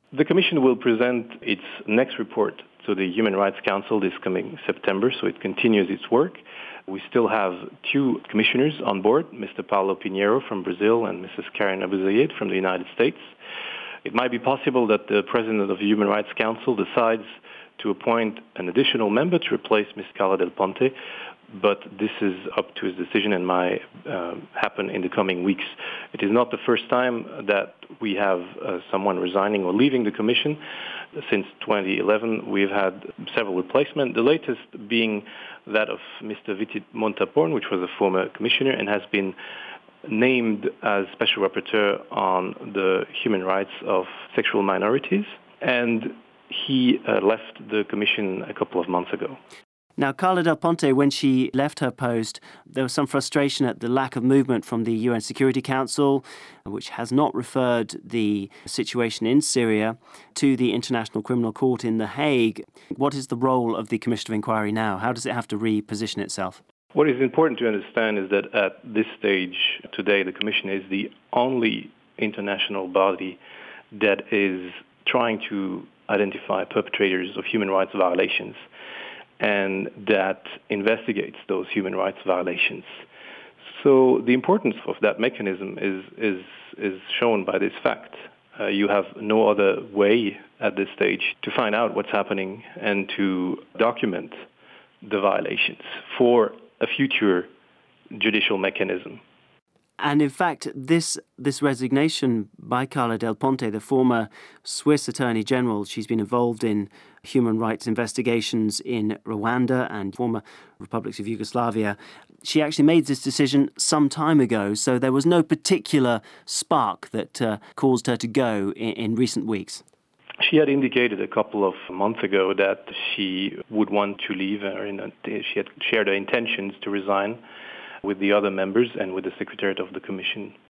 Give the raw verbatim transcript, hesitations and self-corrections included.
The Commission will present its next report to the Human Rights Council this coming September, so it continues its work. We still have two commissioners on board, Mister Paulo Pinheiro from Brazil and Missus Karen Abu Zayed from the United States. It might be possible that the President of the Human Rights Council decides to appoint an additional member to replace Miz Carla Del Ponte, but this is up to his decision and might uh, happen in the coming weeks. It is not the first time that we have uh, someone resigning or leaving the Commission. Since twenty eleven, we've had several replacements, the latest being that of Mister Vitit Montaporn, which was a former commissioner and has been named as Special Rapporteur on the human rights of sexual minorities. And he uh, left the Commission a couple of months ago. Now, Carla Del Ponte, when she left her post, there was some frustration at the lack of movement from the U N Security Council, which has not referred the situation in Syria to the International Criminal Court in The Hague. What is the role of the Commission of Inquiry now? How does it have to reposition itself? What is important to understand is that at this stage today, the Commission is the only international body that is trying to identify perpetrators of human rights violations and that investigates those human rights violations. So the importance of that mechanism is is is shown by this fact. Uh, you have no other way at this stage to find out what's happening and to document the violations for a future judicial mechanism. And in fact, this this resignation by Carla Del Ponte, the former Swiss Attorney General, she's been involved in human rights investigations in Rwanda and former republics of Yugoslavia. She actually made this decision some time ago, so there was no particular spark that uh, caused her to go in, in recent weeks. She had indicated a couple of months ago that she would want to leave. She had shared her intentions to resign with the other members and with the Secretariat of the Commission.